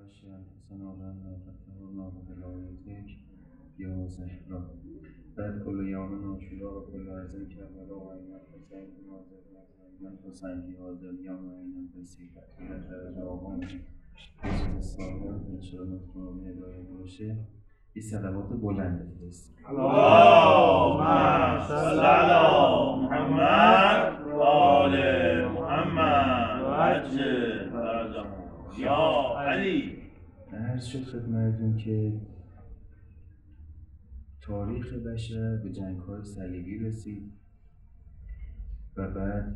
خاشعا حسنا فتحنا بولایتک یا زهرا بعد کل یوم عاشورا و کل ارض کربلا و ایمت حسین ناظر من حسین کی حاضر یا معین بسیط در درجه آقام بسیط ساگر انشاءالله مطمئن هدایت باشه این صلوات بلند بفرستیم. اللهم صل علی محمد و آل محمد و عجل فرجهم یا علی. عرض شد خدمتتون که تاریخ بشر به جنگ‌های صلیبی رسید و بعد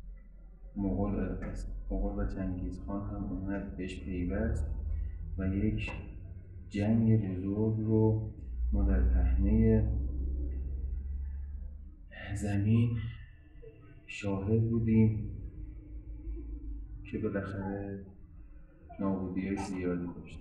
مغول و چنگیزخان هم اومد بهش پیوست و یک جنگ بزرگ رو ما در پهنه زمین شاهد بودیم که بالاخره نابودی‌های زیادی داشت.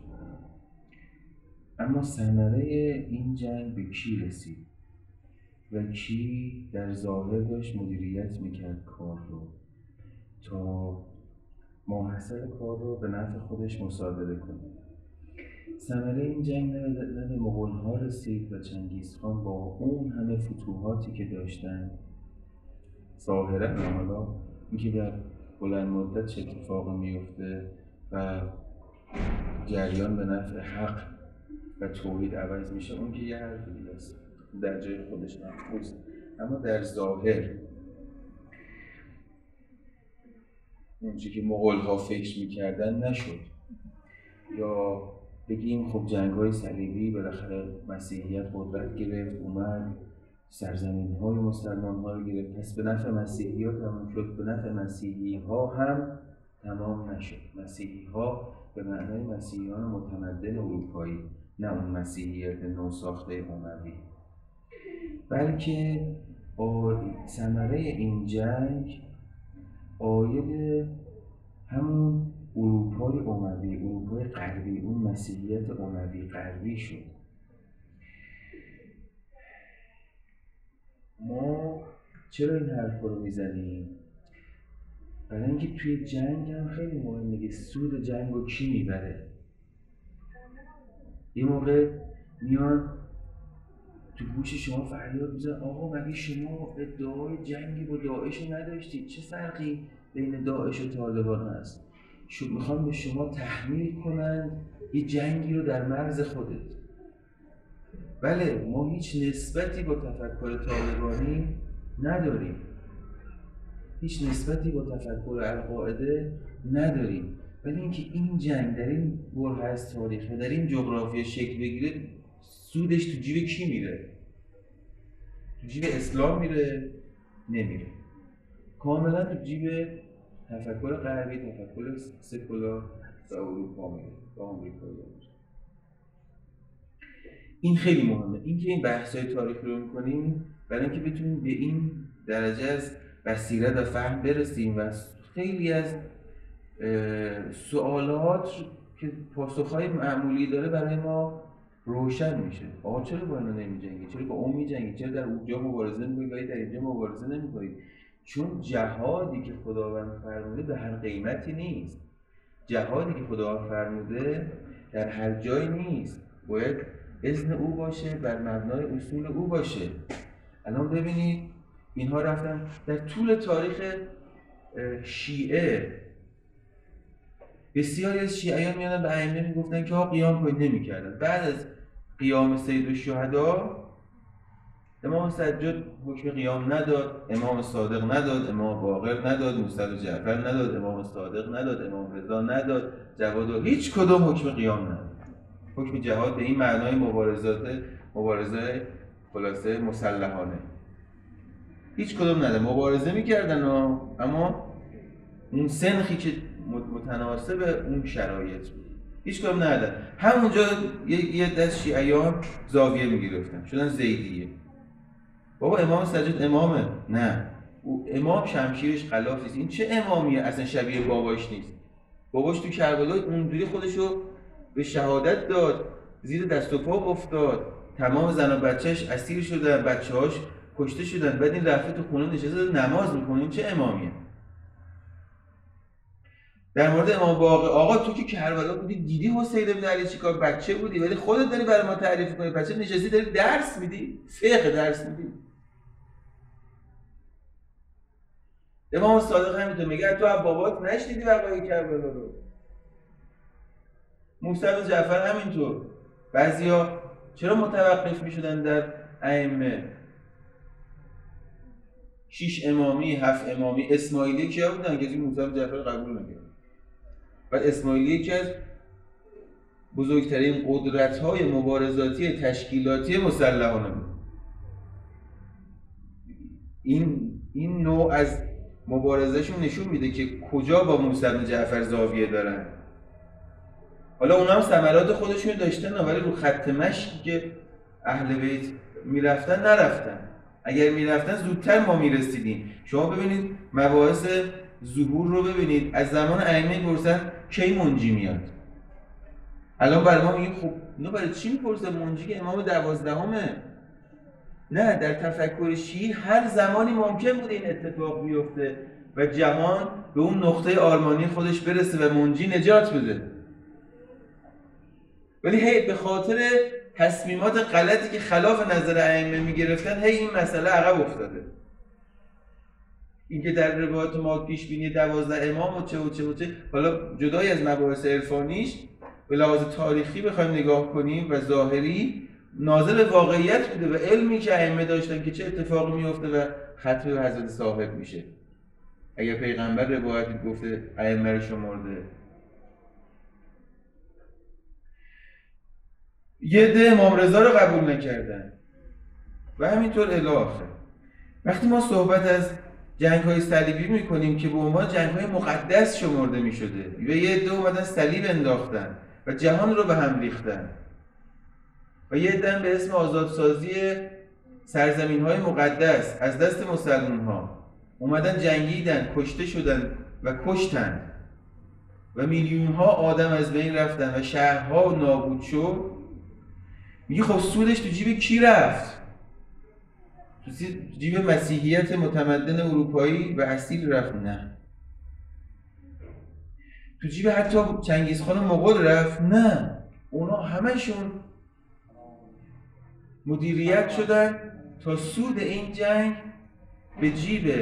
اما ثمره این جنگ به کی رسید و کی در ظاهر داشت مدیریت میکرد کار رو تا ماحصل کار رو به نفع خودش مصادره کنه؟ ثمره این جنگ نه به مغول‌ها رسید و چنگیزخان با اون همه فتوحاتی که داشتن ظاهرا، حالا اینکه در بلند مدت چه اتفاقی میفته و جریان به نفع حق و توحید عوض میشه اون که یه حرف دیگه است، در جای خودش محفوظ، اما در ظاهر اونچه که مغول‌ها فکر میکردن نشد. یا بگیم خب جنگ‌های صلیبی بالاخره مسیحیت قدرت گرفت، اومد سرزمین‌های مسلمان‌ها رو گرفت، پس به نفع مسیحی‌ها تمام شد. به نفع مسیحی‌ها هم تمام نشد. مسیحی‌ها به معنای مسیحیان متمدن اروپایی، نه اون مسیحیت نوساخته اموی، بلکه ثمره این جنگ عاید همون اروپای اموی، اروپای غربی، اون مسیحیت اموی غربی شد. ما چرا این حرف رو میزنیم؟ برای اینکه توی جنگ هم خیلی مهمه که سود جنگ رو کی میبره. یه موقع میان تو گوش شما فریاد میزنن آقا مگه شما ادعای جنگی با داعش نداشتید؟ چه فرقی بین داعش و طالبان هست؟ میخوان به شما تحمیل کنند یه جنگی رو در مرز خودت. بله، ما هیچ نسبتی با تفکر طالبانی نداریم، هیچ نسبتی با تفکر القاعده نداریم، ولی اینکه این جنگ در این بره از تاریخ و در این جغرافیا شکل بگیره، سودش تو جیب کی میره؟ تو جیب اسلام میره؟ نمیره. کاملا تو جیب تفکر غربی، تفکر سکولار و اروپا میره، و آمریکایی میره. این خیلی مهمه. اینکه این بحث‌های تاریخی رو می‌کنیم برای اینکه بتونیم به این درجه از بصیرت و فهم برسیم و خیلی از سوالات که پاسخ‌های معمولی داره برای ما روشن میشه. آقا چرا با اینا نمی‌جنگی؟ چرا با اون می‌جنگی؟ چرا در اونجا مبارزه می‌کنی ولی در اینجا مبارزه نمی‌کنی؟ چون جهادی که خداوند فرموده به هر قیمتی نیست. جهادی که خداوند فرموده در هر جایی نیست. باید اذن او باشه، بر مبنای اصول او باشه. الان ببینید اینها رفتن در طول تاریخ شیعه، بسیاری از شیعیان میادن به ائمه میگفتن که ها قیام کنید، نمیکردن. بعد از قیام سید الشهدا امام سجاد حکم قیام نداد، امام صادق نداد، امام باقر نداد، موسی جعفر نداد، امام صادق نداد، امام رضا نداد، جواد، هیچ کدوم حکم قیام نداد. حکم جهاد به این معنای مبارزه خلاصه مسلحانه هیچ کدوم نداره. مبارزه میکردن اما اون سنخی که متناسب اون شرایط بود هیچ کدوم نداره. همونجا یه دست شیعیان زاویه میگرفتن، شدن زیدیه. بابا امام سجاد امامه؟ نه، او امام شمشیرش خلاف نیست. این چه امامیه؟ اصلا شبیه باباش نیست. باباش تو کربلا اونجوری خودشو به شهادت داد، زیر دست و پا افتاد، تمام زن و بچهش اسیر شدن، بچه‌هاش کشته شدن، بعد این رفته تو خونه نشسته نماز میکنه. این چه امامیه؟ در مورد امام باقر، آقا تو که کربلا بودی دیدی حسین بن علی چیکار، بچه بودی ولی خودت داری برای ما تعریف کنی، بچه نشستی داری درس میدی، فقه درس میدی. امام صادق همینطور میگه تو از بابات نشنیدی وقایع کربلا رو. موسی بن جعفر همینطور. بعضیا چرا متوقف میشدن در ائمه؟ 6 امامی، 7 امامی. اسماعیلی کیا بودن؟ کسی موسی بن جعفر قبول نکرد. بعد اسماعیلی یکی از بزرگترین قدرت‌های مبارزاتی تشکیلاتی مسلحانه بود. این نوع از مبارزهشون نشون میده که کجا با موسی بن جعفر زاویه دارن. حالا اونا هم ثمرات خودشون داشتن ولی رو خط مشی که اهل بیت میرفتن نرفتن. اگر میرفتن زودتر ما میرسیدیم. شما ببینید مباحث ظهور رو ببینید، از زمان ائمه پرسن کی منجی میاد. الان برای ما میگیم خب اینو برای چی میپرسه؟ منجی که امام 12مه. نه، در تفکر شیعی هر زمانی ممکن بوده این اتفاق بیفته و جهان به اون نقطه آرمانی خودش برسه و منجی نجات بده. ولی هی به خاطر تصمیمات غلطی که خلاف نظر ائمه میگرفتن هی این مسئله عقب افتاده. اینکه در روایات ما پیش بینی 12 امام و چه حالا جدای از مباحث عرفانیش به لحاظ تاریخی بخوایم نگاه کنیم و ظاهری ناظر واقعیت بوده و علمی که ائمه داشتن که چه اتفاقی میفته و ختم به حضرت صاحب میشه. اگر پیغمبر روایتی گفته ائمه رو شمرده. یه عده امام رضا رو قبول نکردن و همینطور الی آخر. وقتی ما صحبت از جنگ‌های صلیبی می‌کنیم که به عنوان جنگ‌های مقدس شمرده می‌شده و یه عده اومدن صلیب انداختن و جهان رو به هم ریختن و یه عده به اسم آزادسازی سرزمین‌های مقدس از دست مسلمان‌ها اومدن جنگیدن، کشته شدن و کشتن و میلیون‌ها آدم از بین رفتن و شهرها نابود شد. میگه خب سودش تو جیب کی رفت؟ تو جیب مسیحیت متمدن اروپایی و اصیل رفت؟ نه. تو جیب حتی چنگیزخان مغول رفت؟ نه. اونا همشون مدیریت شدن تا سود این جنگ به جیب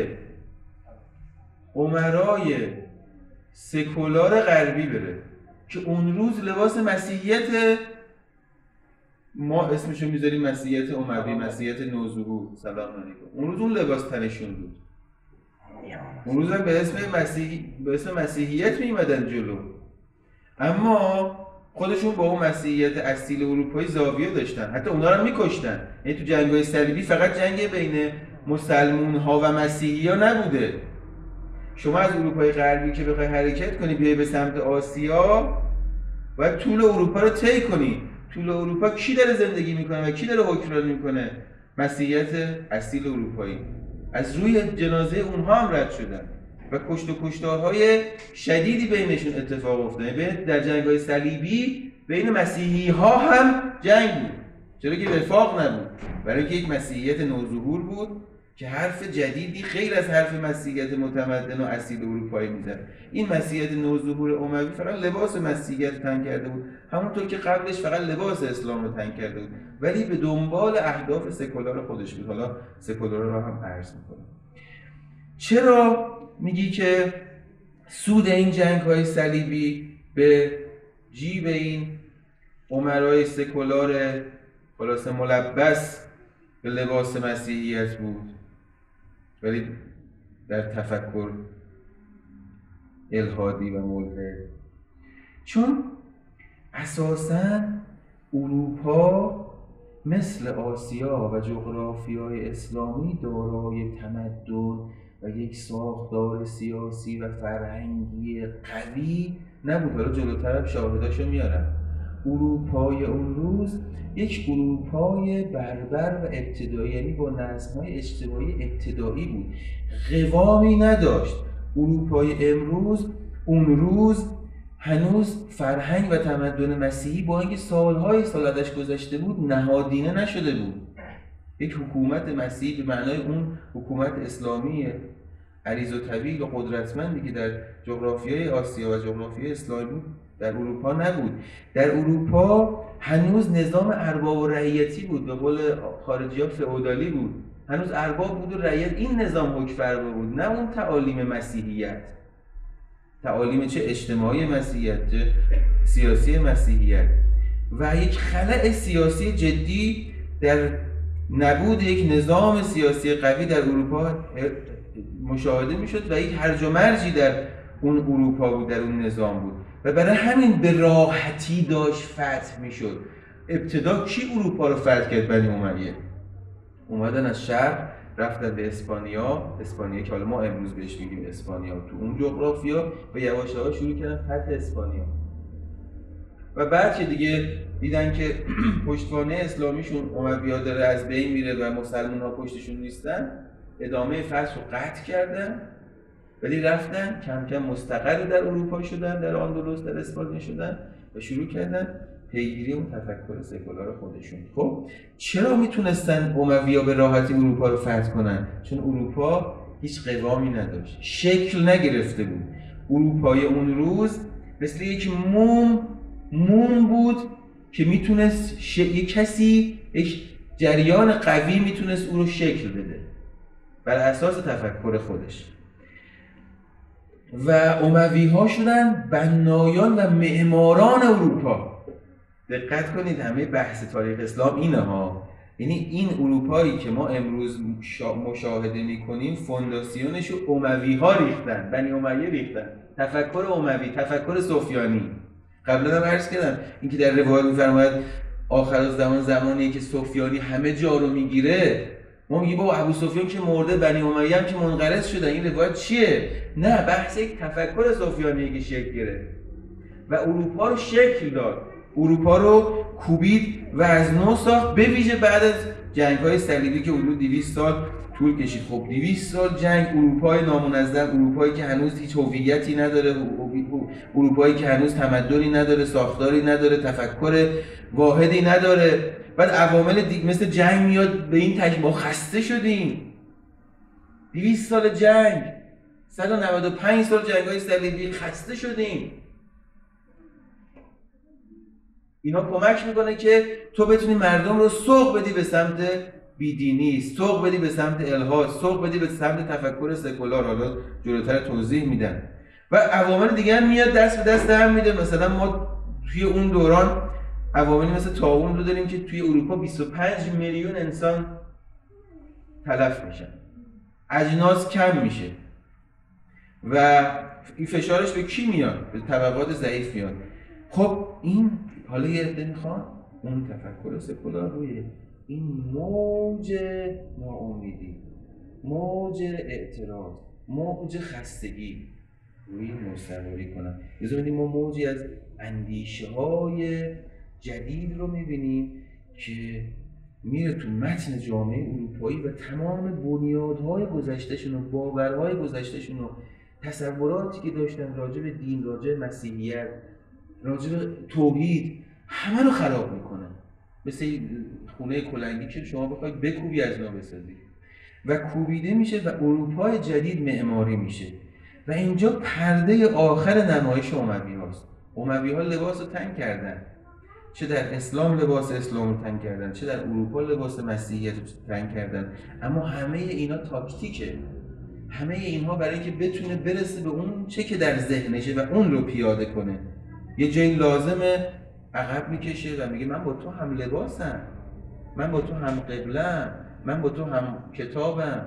امرای سکولار غربی بره که اون روز لباس مسیحیت ما اسمشو میذاریم مسیحیت اموی، مسیحیت نوظهور، سلام علیکم، اون روز اون لباس تنشون بود. اون روز هم به اسم مسیحیت میمدن جلو، اما خودشون با اون مسیحیت اصیل اروپایی زاویه داشتن، حتی اونا رو میکشتن. یعنی تو جنگ‌های صلیبی فقط جنگ بین مسلمون ها و مسیحی ها نبوده. شما از اروپای غربی که بخوای حرکت کنی بیای به سمت آسیا باید طول اروپا رو طی کنی. طول اروپا کی داره زندگی میکنه و کی داره حکمرانی میکنه؟ مسیحیت اصیل اروپایی. از روی جنازه اونها هم رد شدن و کشت و کشتارهای شدیدی بینشون اتفاق افتاد. در جنگ‌های صلیبی بین مسیحی ها هم جنگ بود، چرا که وفاق نبود، برای اینکه یک مسیحیت نوظهور بود که حرف جدیدی غیر از حرف مسیحیت متمدن و اصیل اروپایی میزد. این مسیحیت نوظهور اموی فقط لباس مسیحیت تن کرده بود، همونطور که قبلش فقط لباس اسلام رو تن کرده بود، ولی به دنبال اهداف سکولار خودش بود. حالا سکولار رو هم عرض میکنم. چرا میگی که سود این جنگ‌های صلیبی به جیب این امرای سکولار خلاصه ملبس به لباس مسیحیت بود، ولی در تفکر الحادی و ملحد؟ چون اساساً اروپا مثل آسیا و جغرافیای اسلامی دارای تمدن و یک ساختار سیاسی و فرهنگی قوی نبود. حالا جلوتر شاهداشو میارم. اروپای اون روز یک اروپای بربر و ابتدایی، یعنی با نظم‌های اجتماعی ابتدایی بود، قوامی نداشت. اروپای امروز اون روز هنوز فرهنگ و تمدن مسیحی با اینکه سالهای سال ازش گذشته بود نهادینه نشده بود. یک حکومت مسیحی به معنای اون حکومت اسلامیه عریض و طویل و قدرتمندی که در جغرافیای آسیا و جغرافیای اسلامی بود در اروپا نبود. در اروپا هنوز نظام ارباب و رعیتی بود، به قول خارجی‌ها فئودالی بود. هنوز ارباب بود و رعیت، این نظام حکم فرما بود، نه اون تعالیم مسیحیت، تعالیم چه اجتماعی مسیحیت چه سیاسی مسیحیت. و یک خلأ سیاسی جدی در نبود یک نظام سیاسی قوی در اروپا مشاهده میشد و یک هرج و مرجی در اون اروپا بود، در اون نظام بود و برای همین به راحتی داشت فتح میشد. ابتدا کی اروپا رو فتح کرد؟ بنی امیه. اومدن از شرق رفتن به اسپانیا که حالا ما امروز بهش میگیم اسپانیا، تو اون جغرافیا و یواش یواش شروع کردن فتح اسپانیا. و بعد که دیگه دیدن که پشتوانه اسلامیشون اموی‌ها داره از بین میره و مسلمان‌ها پشتشون نیستن، ادامه فتح رو قطع کردن، ولی رفتن کم کم مستقر در اروپا شدن، در اندلس، در اسپانیا شدن و شروع کردن پیگیری اون تفکر سکولار خودشون. خب چرا میتونستن اموی‌ها به راحتی اروپا رو فتح کنن؟ چون اروپا هیچ قوامی نداشت، شکل نگرفته بود. اروپای اون روز مثل یک موم بود که میتونست یک کسی، یک جریان قوی میتونست او رو شکل بده بر اساس تفکر خودش. و اموی‌ها شدن بنایان و معماران اروپا. دقت کنید همه بحث تاریخ اسلام اینه ها، یعنی این اروپایی که ما امروز مشاهده میکنیم فونداسیونش رو اموی‌ها ریختن، بنی امیه ریختن. تفکر اموی، تفکر سفیانی. قبلا هم عرض کردم اینکه در روایت میفرماید آخرالزمان زمانیه که سفیانی همه جا رو میگیره. ما میگیم بابا ابو سفیان که مرده، بنی امیه هم که منقرض شدن، این روایت چیه؟ نه، بحث یک تفکر سفیانیه که شکل گرفت و اروپا رو شکل داد، اروپا رو کوبید و از نو ساخت، به ویژه بعد از جنگ‌های صلیبی که حدود 200 سال طول کشید. خب 200 سال جنگ، اروپای نامنظم، اروپایی که هنوز هیچ هویتی نداره، اروپایی که هنوز تمدنی نداره، ساختاری نداره، تفکر واحدی نداره. بعد عوامل مثل جنگ میاد به این تک، ما خسته شدیم. 200 سال جنگ، 195 سال جنگ‌های صلیبی، خسته شدیم. اینا کمک میکنه که تو بتونی مردم رو سوق بدی به سمت بیدینی، سوق بدی به سمت الحاد، سوق بدی به سمت تفکر سکولار. حالا جلوتر توضیح میدن. و عوامل دیگه هم میاد دست به دست هم میده. مثلا ما توی اون دوران عواملی مثل طاعون رو داریم که توی اروپا 25 میلیون انسان تلف میشن، اجناس کم میشه و این فشارش به کی میاد؟ به طبقات ضعیف میاد. خب این حالا یه عده میخوان اون تفکر سکولار روی این موج ناامیدی، موج اعتراض، موج خستگی روی مستمری کنن. یه زمانی ما موجی از اندیشه های جدید رو میبینیم که میره تو متن جامعه اروپایی و تمام بنیادهای گذشتهشون و باورهای گذشتهشون و تصوراتی که داشتن راجع به دین، راجع به مسیحیت، راجع به توحید، همه رو خراب میکنه. مثل خونه کلنگی که شما بخواید بکوبی از نو بسازی و کوبیده میشه و اروپای جدید معماری میشه. و اینجا پرده آخر نمایش اموی هاست. اموی ها لباس رو تنگ کردن، چه در اسلام لباس اسلام رو تنگ کردن، چه در اروپا لباس مسیحیت رو تنگ کردن. اما همه اینا تاکتیکه، همه اینها برای اینکه بتونه برسه به اون چه که در ذهنشه و اون رو پیاده کنه. یه جایی لازمه عقب میکشه و میگه من با تو هم لباسم، من با تو هم قبلم، من با تو هم کتابم.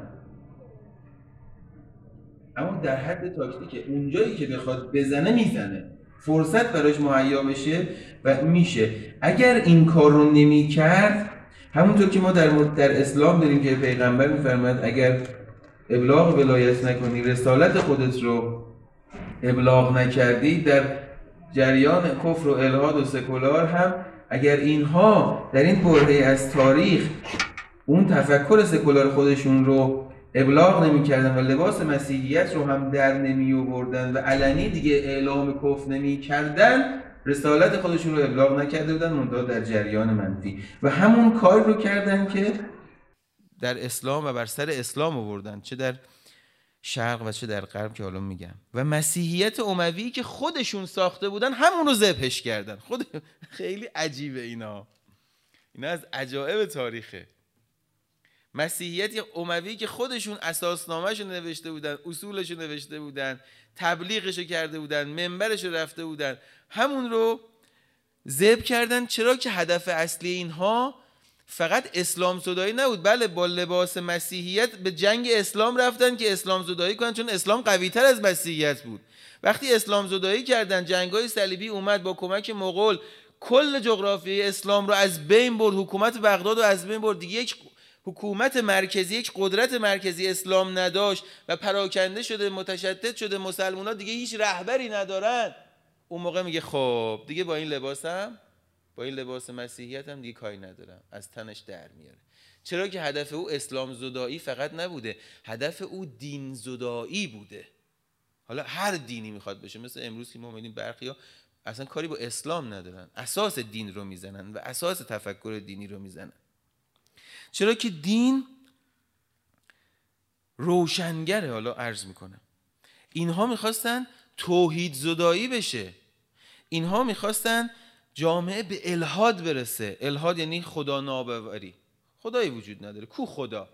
اما در حد تاکتیکه، اونجایی که بخواد بزنه میزنه، فرصت براش مهیا بشه و میشه. اگر این کار رو نمیکرد، همونطور که ما در اسلام داریم که پیغمبر میفرماید اگر ابلاغ ولایت نکنی، رسالت خودت رو ابلاغ نکردی، در جریان کفر و الحاد و سکولار هم اگر اینها در این برهه از تاریخ اون تفکر سکولار خودشون رو ابلاغ نمی کردن و لباس مسیحیت رو هم در نمی آوردن و علنی دیگه اعلام کفر نمی کردن، رسالت خودشون رو ابلاغ نکرده بودن، منتها در جریان منفی. و همون کار رو کردن که در اسلام و بر سر اسلام آوردن، چه در شرق و چه در غرب که حالا میگم. و مسیحیت اموی که خودشون ساخته بودن همون رو ذبحش کردن. خیلی عجیبه اینا از عجایب تاریخه. مسیحیت اموی که خودشون اساسنامه‌شو نوشته بودن، اصولشو نوشته بودن، تبلیغشو کرده بودن، منبرشو رفته بودن، همون رو ذبح کردن. چرا که هدف اصلی اینها فقط اسلام زدایی نبود. بله، با لباس مسیحیت به جنگ اسلام رفتن که اسلام زدایی کنن، چون اسلام قوی تر از مسیحیت بود. وقتی اسلام زدایی کردن، جنگ‌های صلیبی اومد با کمک مغول کل جغرافیای اسلام رو از بین برد، حکومت بغداد رو از بین برد. دیگه یک حکومت مرکزی، یک قدرت مرکزی اسلام نداشت و پراکنده شده، متشدد شده، مسلمان‌ها دیگه هیچ رهبری ندارن. اون موقع میگه خب دیگه با این لباس مسیحیت هم دیگه کاری ندارم، از تنش در میاره. چرا که هدف او اسلام زدایی فقط نبوده، هدف او دین زدایی بوده. حالا هر دینی میخواد بشه، مثل امروز که ما می‌بینیم برخیا اصلا کاری با اسلام ندارن، اساس دین رو میزنن و اساس تفکر دینی رو میزنن. چرا که دین روشنگره. حالا عرض میکنم اینها میخواستن توحید زدایی بشه، اینها میخواستن جامعه به الحاد برسه. الحاد یعنی خدا ناباوری، خدایی وجود نداره، کو خدا؟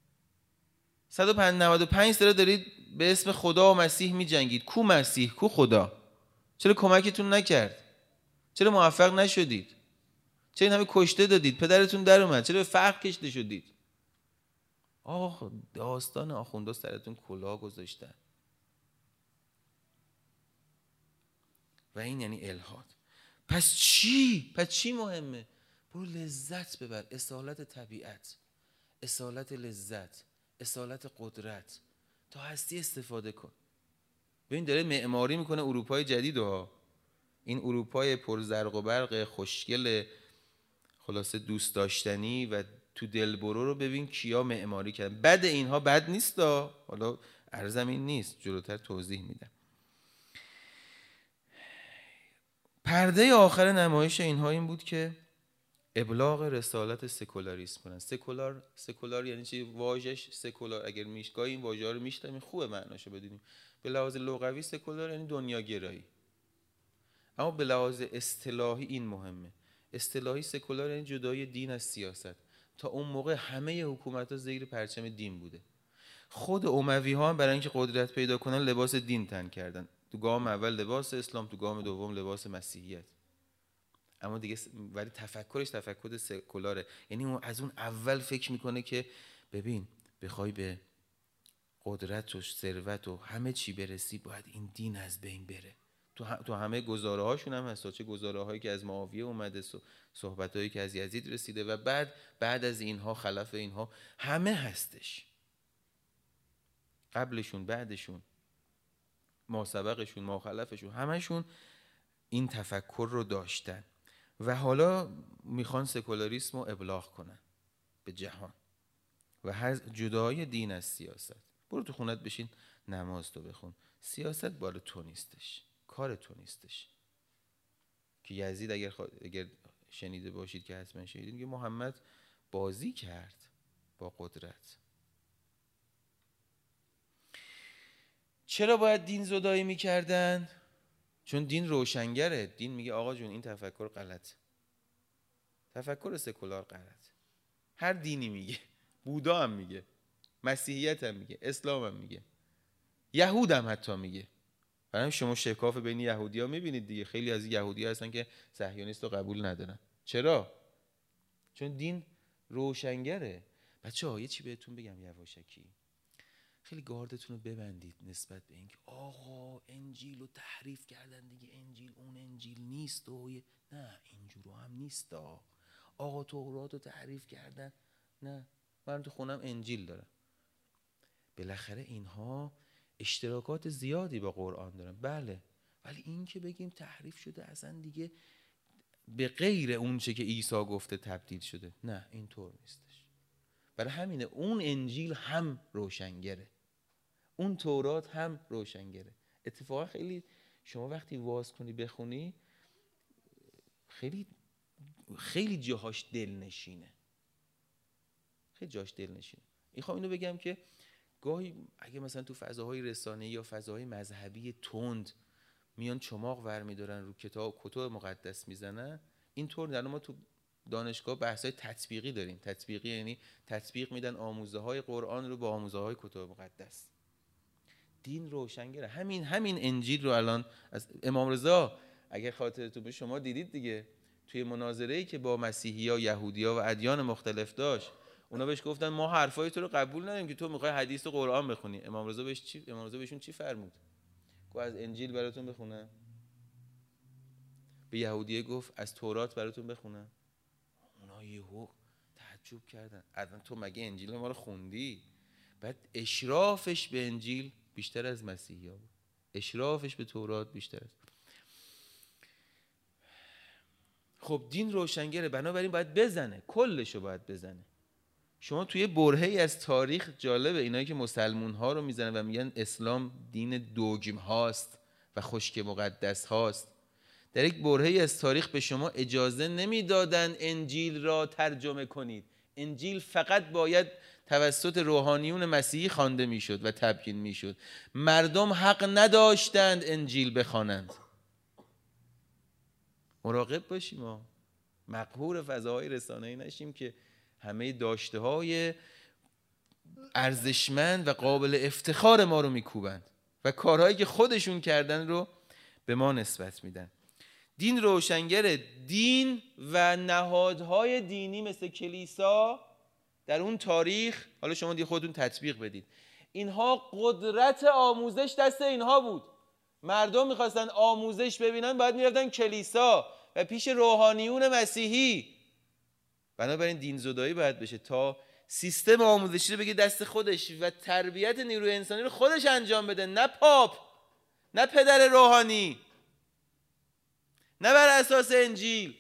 195 سال دارید به اسم خدا و مسیح می جنگید، کو مسیح، کو خدا؟ چرا کمکتون نکرد؟ چرا موفق نشدید؟ چرا این همه کشته دادید؟ پدرتون در اومد، چرا به فقر کشته شدید؟ داستان آخوندا سرتون کلاه گذاشتن. و این یعنی الحاد. پس چی مهمه؟ برو لذت ببر، اصالت طبیعت، اصالت لذت، اصالت قدرت، تا هستی استفاده کن. ببین داره معماری میکنه اروپای جدید ها، این اروپای پرزرق و برق خوشگل خلاصه دوست داشتنی و تو دلبرو رو ببین کیا معماری کردن. بد اینها بد نیست ها، حالا عرضم این نیست، جلوتر توضیح میدم. پرده آخر نمایش اینها این بود که ابلاغ رسالت سکولاریسم کنن. سکولار یعنی چی؟ واژش سکولار، اگر میشگاهی این واژه ها رو میشنویم خوبه معناشو بدونیم. به لحاظ لغوی سکولار یعنی دنیاگرایی، اما به لحاظ اصطلاحی این مهمه. اصطلاحی سکولار یعنی جدای دین از سیاست. تا اون موقع همه حکومت‌ها زیر پرچم دین بوده. خود اموی ها هم برای اینکه قدرت پیدا کنن لباس دین تن کردن. تو گام اول لباس اسلام، تو گام دوم لباس مسیحیت. اما دیگه ولی تفکرش تفکر سکولاره، یعنی اون از اون اول فکر میکنه که ببین بخوای به قدرت و ثروت و همه چی برسی باید این دین از بین بره. تو همه گزاره هاشون هم هست، چه گزاره هایی که از معاویه اومده، صحبت هایی که از یزید رسیده و بعد از اینها خلف اینها همه هستش، قبلشون بعدشون، ما سبقشون ما خلفشون، همشون این تفکر رو داشتن و حالا میخوان سکولاریسم رو ابلاغ کنن به جهان و جدای دین از سیاست. برو تو خونت بشین نماز تو بخون، سیاست بار تو نیستش، کار تو نیستش. که یزید اگر شنیده باشید که حتما شنیدید، که محمد بازی کرد با قدرت. چرا باید دین زدایی میکردن؟ چون دین روشنگره. دین میگه آقا جون این تفکر غلط، تفکر سکولار غلط. هر دینی میگه، بودا هم میگه، مسیحیت هم میگه، اسلام هم میگه، یهود هم حتی میگه. برای شما شکاف بین یهودی ها میبینید دیگه، خیلی از یهودی ها هستن که صهیونیست رو قبول ندارن. چرا؟ چون دین روشنگره. بچه‌ها یه چی بهتون بگم یواشکی، خیلی گاردتون رو ببندید نسبت به اینکه آقا انجیل رو تحریف کردن دیگه، انجیل اون انجیل نیست و نه اینجورو هم نیست. آقا تورات رو تحریف کردن، نه من تو خونم انجیل دارم. بالاخره اینها اشتراکات زیادی با قرآن دارن، بله، ولی این که بگیم تحریف شده اصلا دیگه به غیر اون چه که عیسی گفته تبدیل شده، نه اینطور نیستش. برای همینه اون انجیل هم روشنگره، اون تورات هم روشنگره. اتفاقا خیلی شما وقتی واز کنی بخونی خیلی خیلی جاهاش دلنشینه، خیلی جاش دلنشینه. میخوام اینو بگم که گاهی اگه مثلا تو فضاهای رسانه‌ای یا فضاهای مذهبی تند میان چماق ور میدارن رو کتب مقدس میزنن، اینطور در ما تو دانشگاه بحث‌های تطبیقی داریم. تطبیقی یعنی تطبیق میدن آموزه‌های قرآن رو با آموزه‌های کتب مقدس. دین روشنگره. همین انجیل رو الان از امام رضا اگر خاطرتون به شما دیدید دیگه، توی مناظره‌ای که با مسیحی‌ها، یهودی‌ها و ادیان مختلف داشت، اونا بهش گفتن ما حرفای تو رو قبول نداریم که تو میخوای حدیث و قرآن بخونی. امام رضا بهشون چی فرمود؟ گفت از انجیل براتون بخونم؟ به یهودیه گفت از تورات براتون بخونم؟ اونا یهو تعجب کردن، اصلا تو مگه انجیل ما رو خوندی؟ بعد اشرافش به انجیل بیشتر از مسیحی‌ها بود، اشرافش به تورات بیشتر از. خب دین روشنگره، بنابراین باید بزنه، کلشو باید بزنه. شما توی برهه‌ای از تاریخ، جالبه اینایی که مسلمون ها رو میزنن و میگن اسلام دین دوگم هاست و خشک مقدس هاست، در یک برهه‌ای از تاریخ به شما اجازه نمیدادن انجیل را ترجمه کنید. انجیل فقط باید توسط روحانیون مسیحی خوانده میشد و تبیین میشد. مردم حق نداشتند انجیل بخوانند. مراقب باشیم ما مقهور فضاهای رسانه‌ای نشیم که همه داشته‌های ارزشمند و قابل افتخار ما رو میکوبند و کارهایی که خودشون کردن رو به ما نسبت میدن. دین روشنگره. دین و نهادهای دینی مثل کلیسا در اون تاریخ، حالا شما دیگه خودتون تطبیق بدید، اینها قدرت آموزش دست اینها بود. مردم میخواستن آموزش ببینن باید میرفتن کلیسا و پیش روحانیون مسیحی. بنابراین دین زدایی باید بشه تا سیستم آموزشی رو بگه دست خودش و تربیت نیروی انسانی رو خودش انجام بده، نه پاپ، نه پدر روحانی، نه بر اساس انجیل.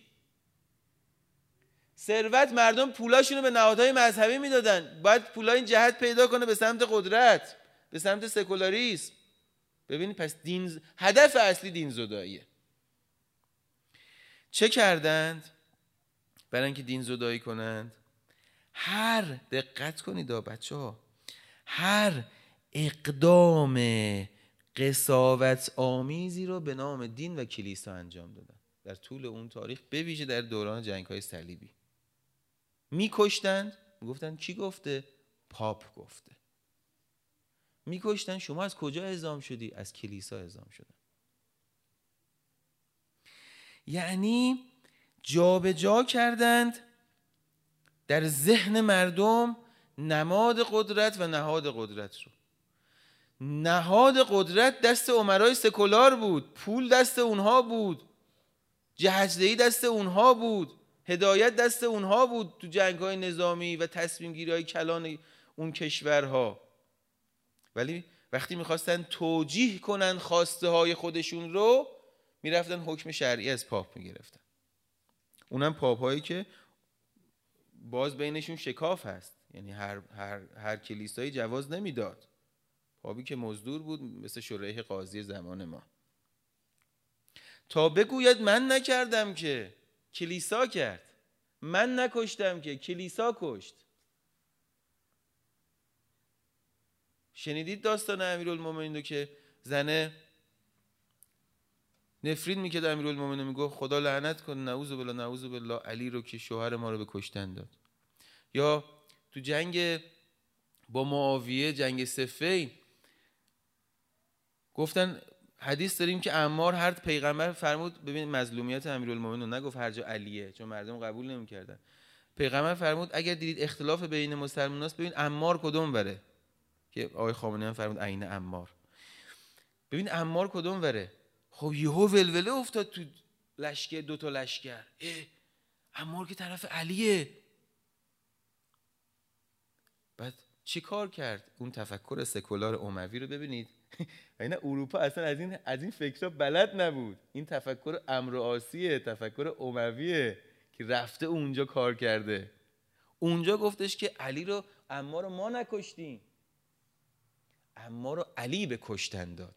ثروت مردم پولاشون رو به نهادهای مذهبی میدادن، باید پولا این جهت پیدا کنه به سمت قدرت، به سمت سکولاریسم. ببینید پس دین هدف اصلی دین زداییه. چه کردند برای اینکه دین زدایی کنند؟ دقت کنید بچه‌ها، هر اقدام قساوت آمیزی رو به نام دین و کلیسا انجام دادن در طول اون تاریخ، به ویژه در دوران جنگ‌های صلیبی. میکشتند، میگفتن کی گفته؟ پاپ گفته. میکشتن. شما از کجا اعزام شدی؟ از کلیسا اعزام شدن. یعنی جابجا کردند در ذهن مردم نماد قدرت و نهاد قدرت رو. نهاد قدرت دست امرای سکولار بود، پول دست اونها بود، جهت‌دهی دست اونها بود، هدایت دست اونها بود تو جنگ‌های نظامی و تصمیم گیری‌های کلان اون کشورها. ولی وقتی میخواستن توجیه کنن خواسته های خودشون رو، میرفتن حکم شرعی از پاپ میگرفتن. اونم پاپ هایی که باز بینشون شکاف هست، یعنی هر کلیسایی جواز نمیداد. پاپی که مزدور بود مثل شریح قاضی زمان ما، تا بگوید من نکردم که کلیسا کرد، من نکشتم که کلیسا کشت. شنیدید داستان امیرالمومنین رو که زنه نفرین میکرد امیرالمومنین، میگفت خدا لعنت کن، نعوذ بالله نعوذ بالله، علی رو که شوهر ما رو به کشتن داد. یا تو جنگ با معاویه، جنگ صفین، گفتن حدیث داریم که عمار هر پیغمبر فرمود، ببین مظلومیت امیرالمومنین رو نگفت هر جا علیه، چون مردم قبول نمیکردن. پیغمبر فرمود اگر دیدید اختلاف بین مسلمان‌ها است ببین عمار کدوم بره، که آقای خامنه‌ای هم فرمود عین عمار. ببین عمار کدوم بره. خب یهو ولوله افتاد تو لشکر، دو تا لشکر، عمار که طرف علیه. بعد چی کار کرد؟ اون تفکر سکولار اموی رو ببینید. اینا اروپا اصلا از این فکرها بلد نبود. این تفکر امرآسیه، تفکر امویه که رفته اونجا کار کرده. اونجا گفتش که علی رو، عمار رو ما نکشتیم، عمار رو علی به کشتن داد.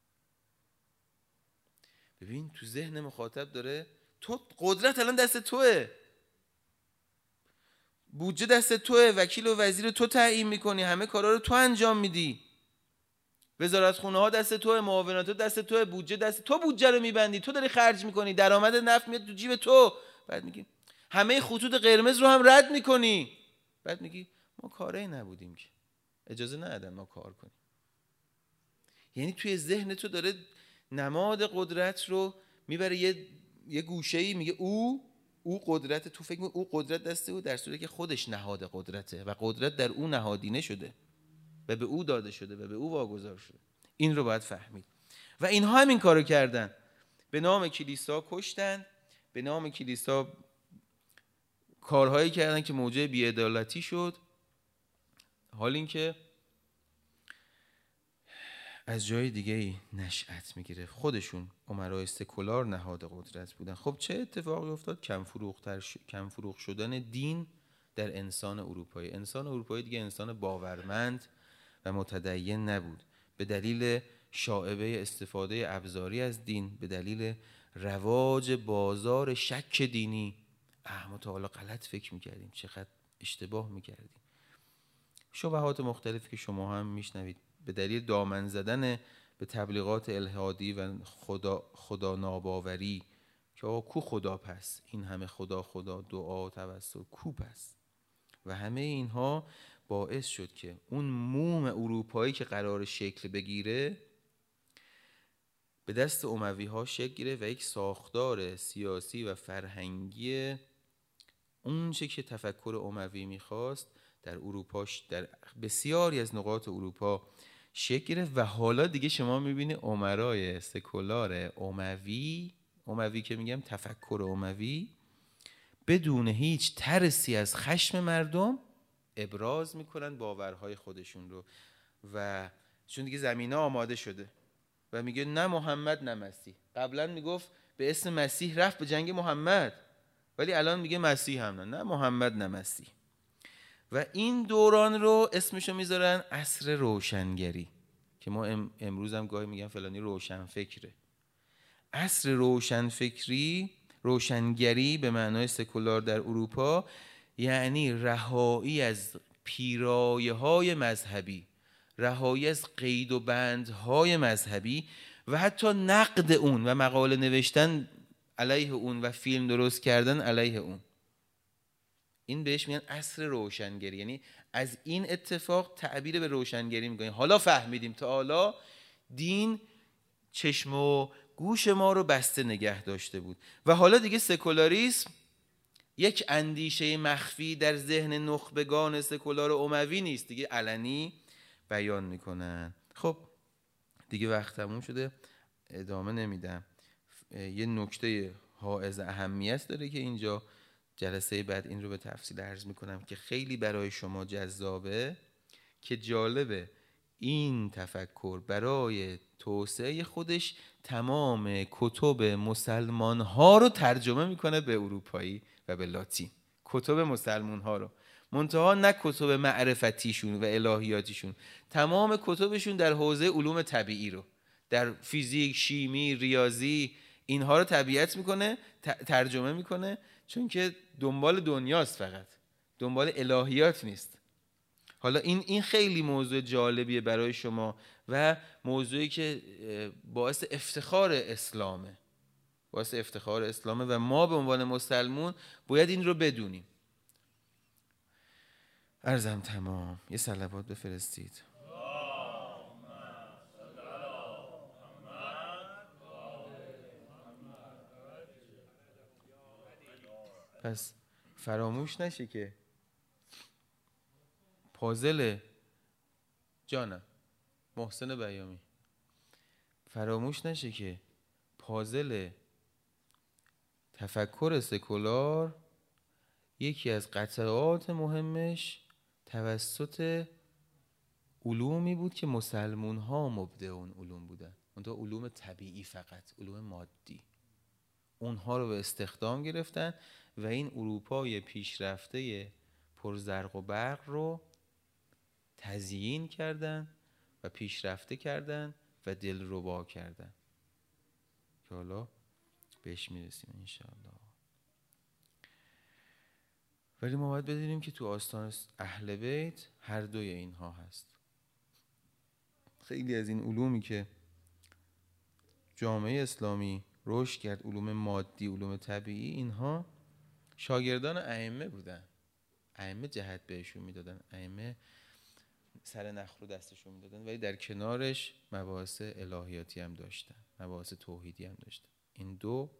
ببین تو ذهن مخاطب داره تو قدرت الان دست توه. بودجه دست توه، وکیل و وزیر تو تعیین میکنی، همه کارا رو تو انجام میدی، وزارتخونه ها دست توه، معاونت دست توه، بودجه دست تو، بودجه رو میبندی، تو داری خرج میکنی، درآمد نفت میاد تو جیب تو. بعد میگی همه خطوط قرمز رو هم رد میکنی، بعد میگی ما کاری نبودیم که اجازه ندادن ما کار کنیم. یعنی توی ذهن تو داره نماد قدرت رو میبره یه گوشه‌ای، میگه او قدرت، تو فکر می‌کنی او قدرت دسته او، در صورتی که خودش نهاد قدرته و قدرت در او نهادینه شده و به او داده شده و به او واگذار شده. این رو باید فهمید. و اینها هم این کارو کردن، به نام کلیسا کشتن، به نام کلیسا کارهایی کردن که موجب بی‌عدالتی شد. حال این که از جای دیگه ای نشأت میگیره. خودشون امرای سکولار نهاد قدرت بودن. خب چه اتفاقی افتاد؟ کم فروغ شدن دین در انسان اروپایی. انسان اروپایی دیگه انسان باورمند و متدین نبود، به دلیل شائبه استفاده ابزاری از دین، به دلیل رواج بازار شک دینی. ما تا حالا غلط فکر میکردیم، چقدر اشتباه میکردیم. شبهات مختلفی که شما هم میشنوید، به دلیل دامن زدن به تبلیغات الحادی و خدا ناباوری که کو خدا پس، این همه خدا دعا توسل کو پس، و همه اینها باعث شد که اون موم اروپایی که قرار شکل بگیره به دست اموی ها شکل گیره و یک ساختار سیاسی و فرهنگی اون چه که تفکر اموی میخواست در اروپاش، در بسیاری از نقاط اروپا شکل گرفت. و حالا دیگه شما میبینی امرای سکولار اموی که میگم تفکر اموی، بدون هیچ ترسی از خشم مردم ابراز میکنن باورهای خودشون رو، و چون دیگه زمینه آماده شده و میگه نه محمد نه مسیح. قبلا میگفت به اسم مسیح رفت به جنگ محمد، ولی الان میگه مسیح هم نه محمد نه مسیح. و این دوران رو اسمشو میذارن عصر روشنگری، که ما امروز هم گاهی میگن فلانی روشنفکره. عصر روشنگری به معنای سکولار در اروپا یعنی رهایی از پیرایه‌های مذهبی، رهایی از قید و بندهای مذهبی و حتی نقد اون و مقاله نوشتن علیه اون و فیلم درست کردن علیه اون. این بهش میگن عصر روشنگری. یعنی از این اتفاق تعبیر به روشنگری میکنیم. حالا فهمیدیم تا حالا دین چشم و گوش ما رو بسته نگه داشته بود و حالا دیگه سکولاریسم یک اندیشه مخفی در ذهن نخبگان سکولار اموی نیست، دیگه علنی بیان میکنن. خب دیگه وقت تموم شده، ادامه نمیدم. یه نکته حائز اهمیت داره که اینجا جلسه بعد این رو به تفصیل عرض میکنم که خیلی برای شما جذابه، که جالبه این تفکر برای توسعه خودش تمام کتب مسلمان ها رو ترجمه میکنه به اروپایی و به لاتین. کتب مسلمان ها رو، منتها نه کتب معرفتیشون و الهیاتیشون، تمام کتبشون در حوزه علوم طبیعی رو، در فیزیک، شیمی، ریاضی، اینها رو طبیعت میکنه، ترجمه میکنه، چون که دنبال دنیاست، فقط دنبال الهیات نیست. حالا این خیلی موضوع جالبیه برای شما و موضوعی که باعث افتخار اسلامه، و ما به عنوان مسلمون باید این رو بدونیم. عرضم تمام. یه صلوات بفرستید. پس فراموش نشه که پازل جانم محسن بیامی، فراموش نشه که پازل تفکر سکولار یکی از قطعات مهمش توسط علومی بود که مسلمون ها مبدع اون علوم بودن، اونتا علوم طبیعی، فقط علوم مادی، اونها رو به استخدام گرفتن و این اروپای پیشرفته پرزرق و برق رو تزیین کردن و پیشرفته کردن و دلربا کردن که حالا بهش میرسیم انشاءالله. ولی ما باید بدونیم که تو آستان اهل بیت هر دوی اینها هست. خیلی از این علومی که جامعه اسلامی رشد کرد، علوم مادی، علوم طبیعی، اینها شاگردان ائمه بودن. ائمه جهت بهشون میدادن، ائمه سر نخ رو دستشون میدادن، ولی در کنارش مباحث الهیاتی هم داشتن، مباحث توحیدی هم داشتن. این دو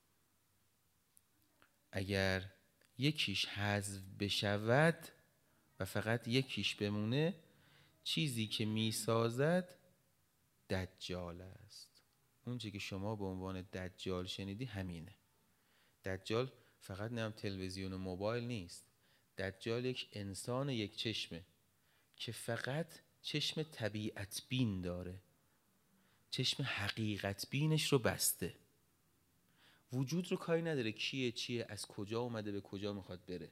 اگر یکیش حذف بشود و فقط یکیش بمونه، چیزی که میسازد دجال است. اون چیزی که شما به عنوان دجال شنیدی همینه. دجال فقط نام تلویزیون و موبایل نیست. دجال یک انسان یک چشمه که فقط چشم طبیعت بین داره، چشم حقیقت بینش رو بسته، وجود رو کاری نداره کیه چیه، از کجا اومده به کجا میخواد بره.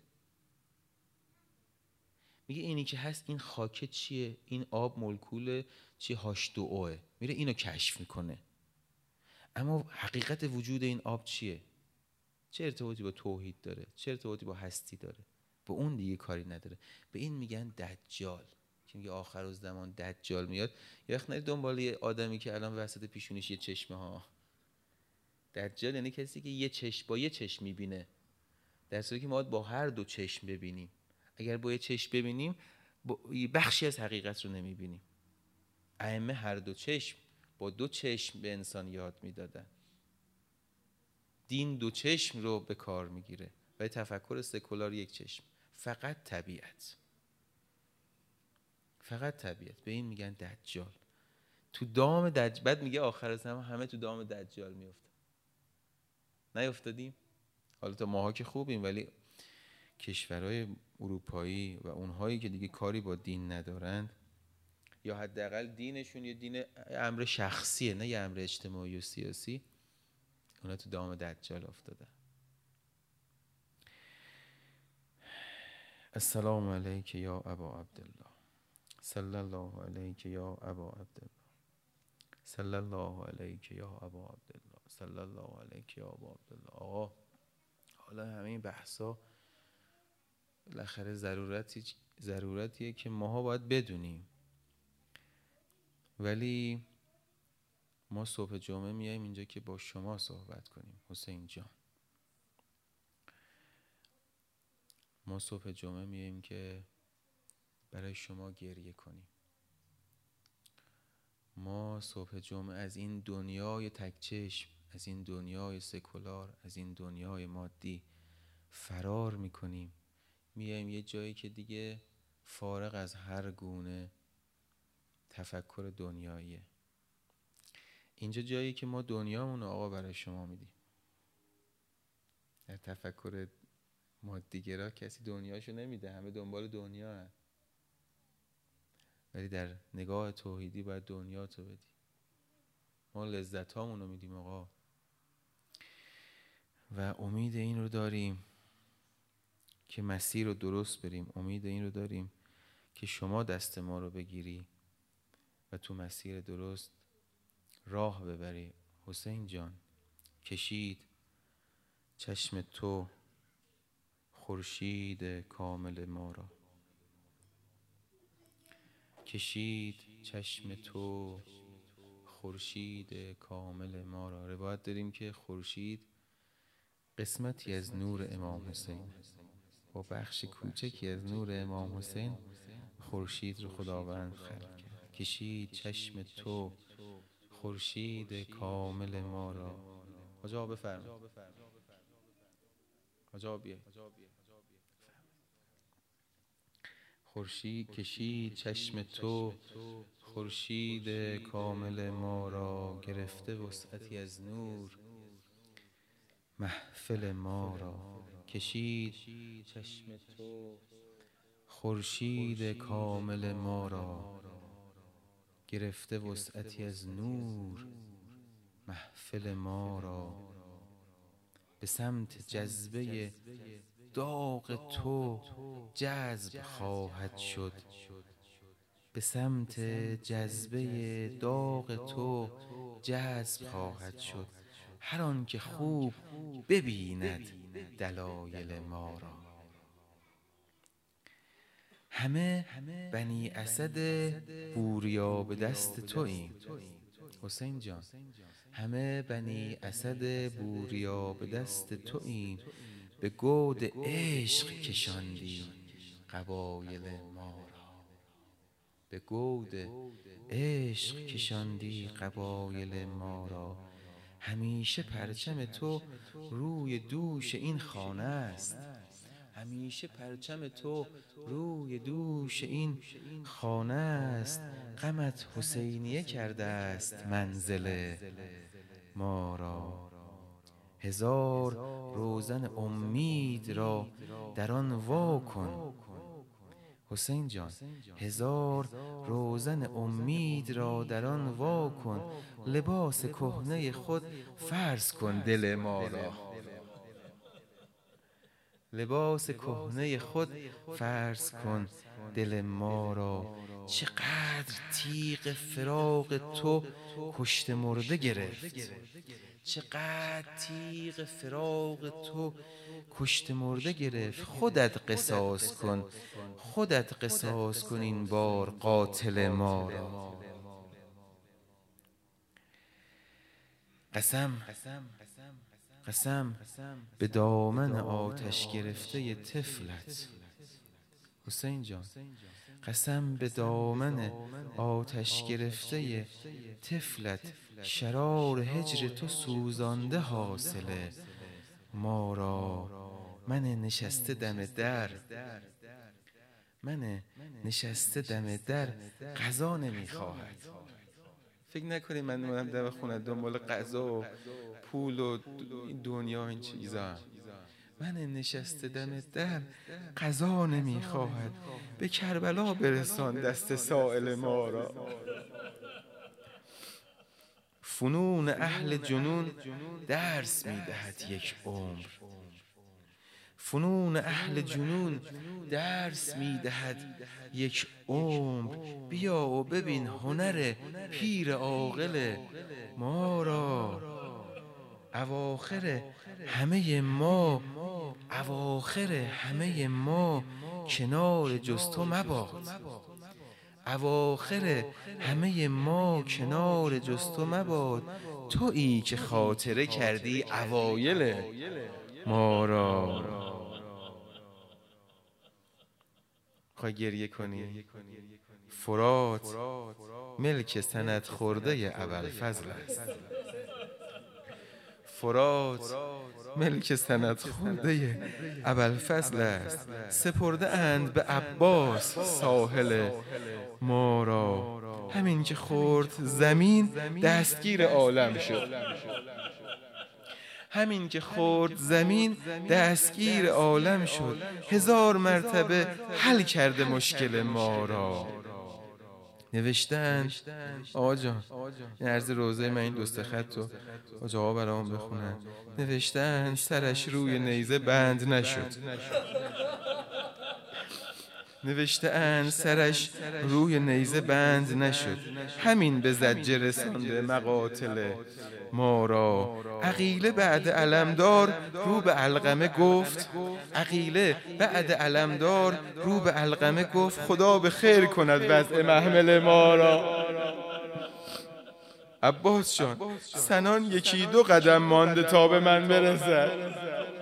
میگه اینی که هست، این خاکه چیه، این آب مولکول چیه، H2O، میره اینو کشف میکنه. اما حقیقت وجود این آب چیه؟ چه ارتباطی با توحید داره؟ چه ارتباطی با هستی داره؟ به اون دیگه کاری نداره. به این میگن دجال. که میگه آخرالزمان دجال میاد. یه وقت نرید دنبال یه آدمی که الان وسط پیشونیش یه چشمه ها. دجال یعنی کسی که یه چشم با یه چشم میبینه، در صورتی که ما با هر دو چشم ببینیم. اگر با یه چشم ببینیم بخشی از حقیقت رو نمیبینیم. ائمه هر دو چشم، با دو چشم به انسان یاد میدادن. دین دو چشم رو به کار میگیره و تفکر سکولار یک چشم، فقط طبیعت، فقط طبیعت. به این میگن دجال. تو دام بعد میگه آخر الزمان همه تو دام دجال میافتن. نیافتادیم؟ حالا تا ماها که خوبیم، ولی کشورهای اروپایی و اونهایی که دیگه کاری با دین ندارند، یا حداقل دینشون یه دین امر شخصیه، نه یه امر اجتماعی و سیاسی، اونا تو دام دجال افتادن. السلام علیک یا ابا عبدالله، صلی الله علیک یا ابا عبدالله، صلی الله علیک یا ابا عبدالله، صلی الله علیک یا ابا عبدالله. آقا حالا همه این بحثا بالاخره ضرورتیه که ماها باید بدونیم، ولی ما صبح جمعه میایم اینجا که با شما صحبت کنیم. حسین جان، ما صبح جمعه میایم که برای شما گریه کنیم. ما صبح جمعه از این دنیای تکچشم، از این دنیای سکولار، از این دنیای مادی فرار میکنیم، میایم یه جایی که دیگه فارغ از هر گونه تفکر دنیاییه. اینجا جایی که ما دنیامون رو آقا برای شما میدیم. در تفکر مادیگرا کسی دنیاشو نمیده، همه دنبال دنیا هست. ولی در نگاه توحیدی باید دنیا تو بدی. ما لذت هامون رو میدیم آقا، و امید این رو داریم که مسیر رو درست بریم. امید این رو داریم که شما دست ما رو بگیری و تو مسیر درست راه ببری. حسین جان، کشید چشم تو خورشید کامل ما را، کشید چشم تو خورشید کامل ما را. روایت داریم که خورشید قسمتی از نور امام حسین، با بخش کوچکی از نور امام حسین خورشید رو خداوند خلق کرد. کشید چشم تو خورشید کامل ما را. حاجا بفرمایید، حاجا بیاید. خورشید کشید چشم تو خورشید کامل ما را، گرفته وسعتی از نور محفل ما را. کشید چشم تو خورشید کامل ما را، گرفته وسعتی از نور محفل ما را. به سمت جذبه داغ تو جذب خواهد شد، به سمت جذبه داغ تو جذب خواهد شد. هر آن که خوب ببیند دلایل ما را. همه بنی اسد بوریا به دست توییم. حسین جان همه بنی اسد بوریا به دست توییم، به گود عشق کشاندی قبایل ما را. به گود عشق کشاندی قبایل ما را. همیشه پرچم تو روی دوش این خانه است. همیشه پرچم تو روی دوش این خانه است. غمت حسینیه کرده است منزل ما را. هزار روزن امید را در آن وا کن. حسین جان هزار روزن امید را در آن وا کن. لباس کهنه خود فرض کن دل ما را. لباس کهنه خود فرض کن دل ما را. چقدر تیغ فراق تو کشت مرده گرفت. چقدر تیغ فراق تو کشت مرده گرفت. خودت قصاص کن، خودت قصاص کن این بار قاتل ما را. قسم به دامن آتش گرفته طفلت. حسین جان قسم به دامن آتش گرفته طفلت. شرار هجر تو سوزانده حاصل ما را. من نشسته دم در، من نشسته دم در غذا نمیخواهد. فکر نکنید من اومدم دم خونه دنبال غذا و پول و دنیا این چیزا. من نشسته دم در غذا نمیخواهد. به کربلا برسان دست سائل ما را. فنون اهل جنون درس میدهد یک عمر. فنون اهل جنون درس میدهد یک عمر. بیا و ببین هنر پیر عاقل ما را. اواخر همه ما کنار جز تو مباد. اواخر همه ما کنار جز تو مباد. تویی که خاطره کردی اوایل ما را. خواهی گریه کنی؟ فرات ملک سند خورده ابوالفضل است. فرات ملک سند خورده ابوالفضل است. سپرده اند به عباس ساحل ما را. همین که خورد زمین دستگیر عالم شد. همین که خورد زمین دستگیر عالم شد. هزار مرتبه حل کرده مشکل ما را. نوشتن آقا جان این عرض روزه من این دوست خط رو آقا آقا برام بخونن. نوشتن سرش روی نیزه بند نشد. نوشته‌اند سرش روی نیزه بند نشد. همین به زجر رسانده مقاتل ما را. عقیله بعد علمدار رو به علقمه گفت. عقیله بعد علمدار رو به علقمه گفت خدا به خیر کند وضع محمل ما را. عباس جان سنان یکی دو قدم مانده تا به من برسد.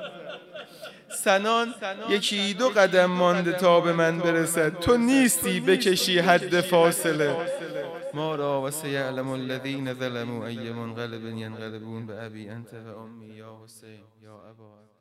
سنان یکی دو قدم مانده تا به من برسد. تو نیستی بکشی حد فاصله ما را. و سیعلم الذین ظلموا ای منقلب ینقلبون به ابی انت و امی یا حسین یا ابا